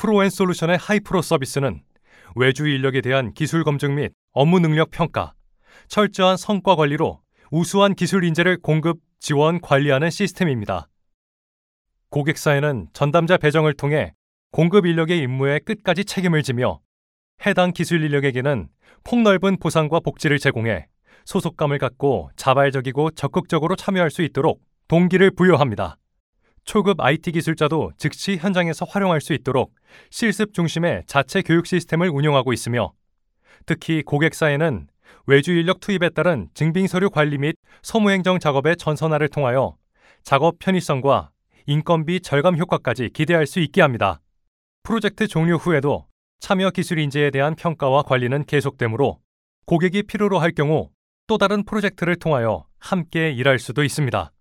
프로앤솔루션의 하이프로 서비스는 외주 인력에 대한 기술 검증 및 업무 능력 평가, 철저한 성과 관리로 우수한 기술 인재를 공급, 지원, 관리하는 시스템입니다. 고객사에는 전담자 배정을 통해 공급 인력의 임무에 끝까지 책임을 지며 해당 기술 인력에게는 폭넓은 보상과 복지를 제공해 소속감을 갖고 자발적이고 적극적으로 참여할 수 있도록 동기를 부여합니다. 초급 IT 기술자도 즉시 현장에서 활용할 수 있도록 실습 중심의 자체 교육 시스템을 운영하고 있으며 특히 고객사에는 외주 인력 투입에 따른 증빙 서류 관리 및 서무행정 작업의 전선화를 통하여 작업 편의성과 인건비 절감 효과까지 기대할 수 있게 합니다. 프로젝트 종료 후에도 참여 기술 인재에 대한 평가와 관리는 계속되므로 고객이 필요로 할 경우 또 다른 프로젝트를 통하여 함께 일할 수도 있습니다.